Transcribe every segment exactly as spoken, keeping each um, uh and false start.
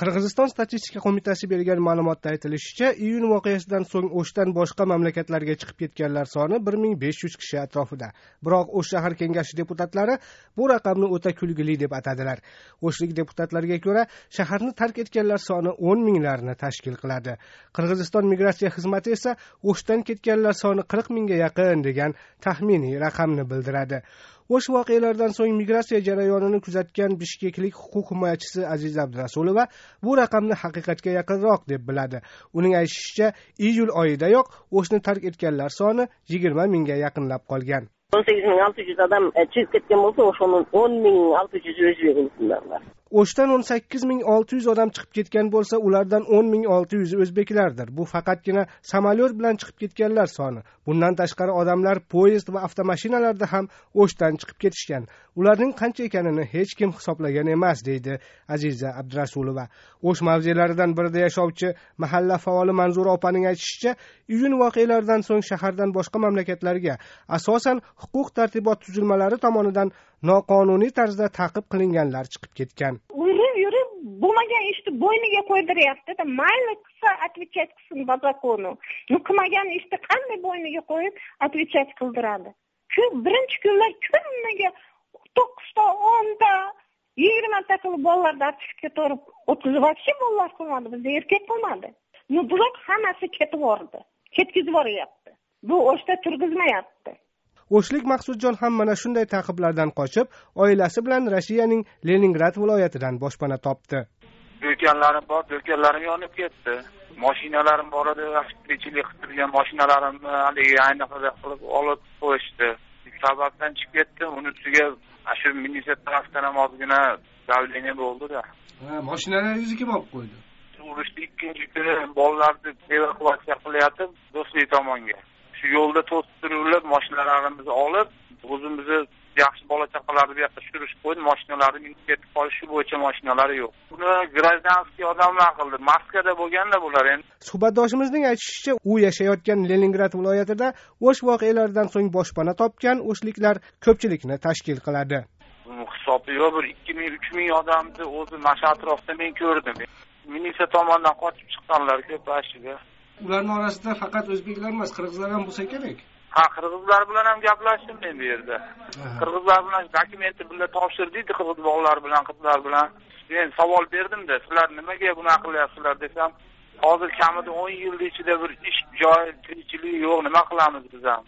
Qirg'iziston statistika qo'mitasi bergan ma'lumotda aytilishicha, iyun voqeasidan so'ng O'shdan boshqa mamlakatlarga chiqib ketganlar soni bir ming besh yuz kishi atrofida. Biroq O'sh shahar kengashi deputatlari bu raqamni o'ta kulgili deb atadilar. O'shlik deputatlarga ko'ra, shaharni tark etganlar soni o'n minglarni tashkil qiladi. Qirg'iziston migratsiya xizmati esa O'shdan ketganlar soni qirq mingga yaqin degan taxminiy raqamni bildiradi. O'sh voqealardan so'ng migratsiya jarayonini kuzatgan bishkeklik huquq himoyachisi Aziza Abdurasulova bu raqamni haqiqatga yaqinroq deb biladi. Uning aytishicha, iyul oyidayoq O'shni tark etganlar soni yigirma mingga yaqinlab qolgan. o'n sakkiz ming olti yuz odam chiqib ketgan bo'lsa, o'shaning o'n ming olti yuz o'zbeklar. O'shdan o'n sakkiz ming olti yuz odam chiqib ketgan bo'lsa, ulardan o'n ming olti yuz o'zbeklardir. Bu faqatgina samolyot bilan chiqib ketganlar soni. Bundan tashqari odamlar poyezd va avtomashinalarda ham O'shdan chiqib ketishgan. Ularning qancha ekanini hech kim hisoblagan emas, deydi Aziza Abdurasulova. O'sh mavzelaridan birida yashovchi mahalla faoli Manzura opaning aytishicha, iyun voqealaridan so'ng shahardan boshqa mamlakatlarga asosan huquq tartibot tuzilmalari tomonidan noqonuniy tarzda ta'qib qilinganlar chiqib ketgan. Yurib yurib bo'lmagan ishni bo'yniga qo'ydiryapti-da, mayli qilsa отвечать qilsin по закону. Nu qilmagan ishni qanday bo'yniga qo'yib отвечать qildiradi? Shu birinchi kunlar kuniga to'qqizta, o'nta, yigirmata qilib bolalarni artishga to'rib o'tqizib voобще bolalar qilmadi, bizda erkak qilmadi. Nu bular hammasi ketib bordi. Ketkizib boryapti. Bu O'shda turgizmayapti. O'shlik Maqsudjon ham mana shunday ta'qiblardan qochib, oilasi bilan Rossiyaning Leningrad viloyatidan boshpana topdi. Do'konlarim bor, do'konlarim yonib ketdi. Mashinalarim bor edi, avtomobilchilik qilgan mashinalarimni haligi ayni qilib olib qo'yishdi. Sababdan chiqib ketdi, uni ustiga shu militsiya tarafdan ham ozgina davleniya bo'ldi-da. Ha, mashinalaringizni kim olib qo'ydi? Urushda ikkinchi kuni bolalarni evakuatsiya qilyapti do'stlik tomonga. Shu yo'lda to'sib turilib, mashinalarimizni olib, o'zimizni yaxshi bola chaqalarni bu yoqqa tushirib qo'ydi, mashinalarni minib ketib qolishi bo'yicha mashinalari yo'q. Buni grajdanskiy odamlar qildi. Moskvada bo'lganda bular endi. Suhbatdoshimizning aytishicha, u yashayotgan Leningrad viloyatida O'sh voqealaridan so'ng boshpana topgan o'shliklar ko'pchilikni tashkil qiladi. Hisobi yo'q, bir ikki ming uch ming odamni o'zi mana shu atrofda men ko'rdim. Militsiya tomonidan qochib chiqqanlar ko'p ashiga. Ularning orasida faqat o'zbeklar emas, qirg'izlar ham bo'lsa kerak. Ha, qirg'izlar bilan ham gaplashdim men bu yerda. Qirg'izlar bilan dokumentni bilan topshirdik, qirg'iz bolalar bilan, qizlar bilan. Men savol berdim-da, sizlar nimaga bunaqa qilyapsizlar desam, hozir kamida o'n yil ichida bir ish joyi, tirikchilik yo'q, nima qilamiz biz ham?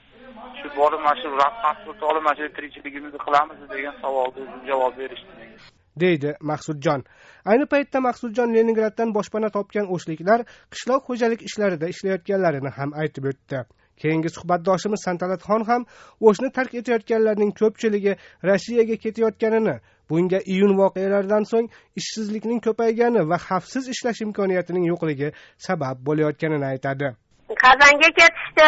Shu borib mana shu pasport olib, mana shu tirikchiligimizni qilamiz degan savolga javob berishdi. deydi Maqsudjon. Ayni paytda Maqsudjon Leningraddan boshpana topgan o'shliklar qishloq xo'jalik ishlarida ishlayotganlarini ham aytib o'tdi. Keyingi suhbatdoshimiz Santalatxon ham O'shni tark etayotganlarning ko'pchiligi Rossiyaga ketayotganini, bunga iyun voqealaridan so'ng ishsizlikning ko'paygani va xavfsiz ishlash imkoniyatining yo'qligi sabab bo'layotganini aytadi. Qozonga ketishdi,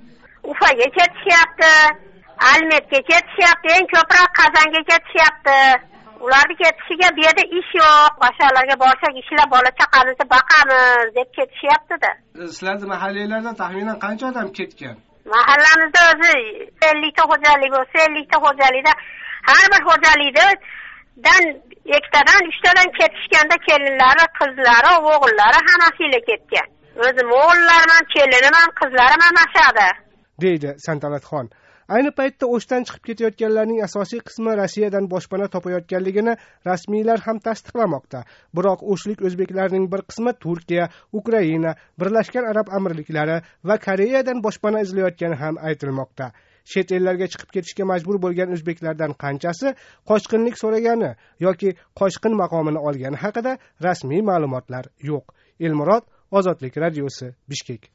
Ufaga ketishyapti, Almetga ketishyapti, eng ko'proq Qozonga ketishyapti. Ularni ketishiga bu yerda ish yo'q, boshqalarga borsak ishlab bola chaqamizni boqamiz deb ketishyapti-da. Sizlarning mahallanglardan taxminan qancha odam ketgan? Mahallamizda o'zi ellikta xo'jalik bo'lsa, ellikta xo'jalikda har bir xo'jalikdan ikkitadan, uchtadan ketishganda kelinlari, qizlari, o'g'illari hammasiga ketgan. O'zim o'g'illarim, kelinim ham, qizlarim ham mashada, deydi Santalatxon. Ayni paytda O'shdan chiqib ketayotganlarning asosiy qismi Rossiyadan boshpana topayotganligini rasmiylar ham tasdiqlamoqda. Biroq o'shlik o'zbeklarning bir qismi Turkiya, Ukraina, Birlashgan Arab Amirliklari va Koreyadan boshpana izlayotgani ham aytilmoqda. Chet ellarga chiqib ketishga majbur bo'lgan o'zbeklardan qanchasi qochqinlik so'ragani yoki qochqin maqomini olgani haqida rasmiy ma'lumotlar yo'q. Elmurod, Ozodlik radiosi, Bishkek.